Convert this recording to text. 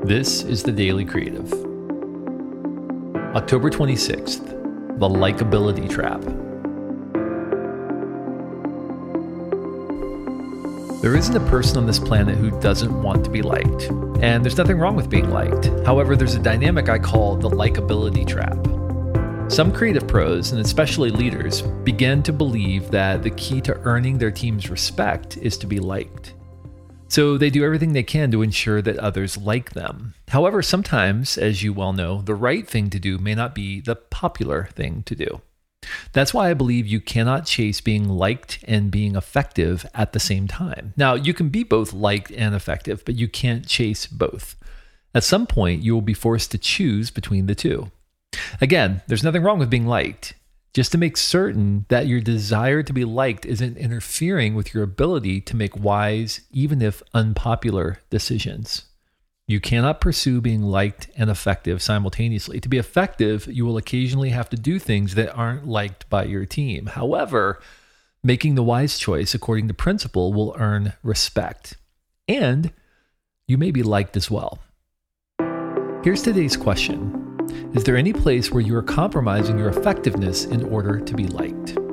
This is the Daily Creative. October 26th, the likability trap. There isn't a person on this planet who doesn't want to be liked, and there's nothing wrong with being liked. However, there's a dynamic I call the likability trap. Some creative pros, and especially leaders, begin to believe that the key to earning their team's respect is to be liked. So they do everything they can to ensure that others like them. However, sometimes, as you well know, the right thing to do may not be the popular thing to do. That's why I believe you cannot chase being liked and being effective at the same time. Now, you can be both liked and effective, but you can't chase both. At some point, you will be forced to choose between the two. Again, there's nothing wrong with being liked. Just to make certain that your desire to be liked isn't interfering with your ability to make wise, even if unpopular, decisions. You cannot pursue being liked and effective simultaneously. To be effective, you will occasionally have to do things that aren't liked by your team. However, making the wise choice according to principle will earn respect. And you may be liked as well. Here's today's question. Is there any place where you are compromising your effectiveness in order to be liked?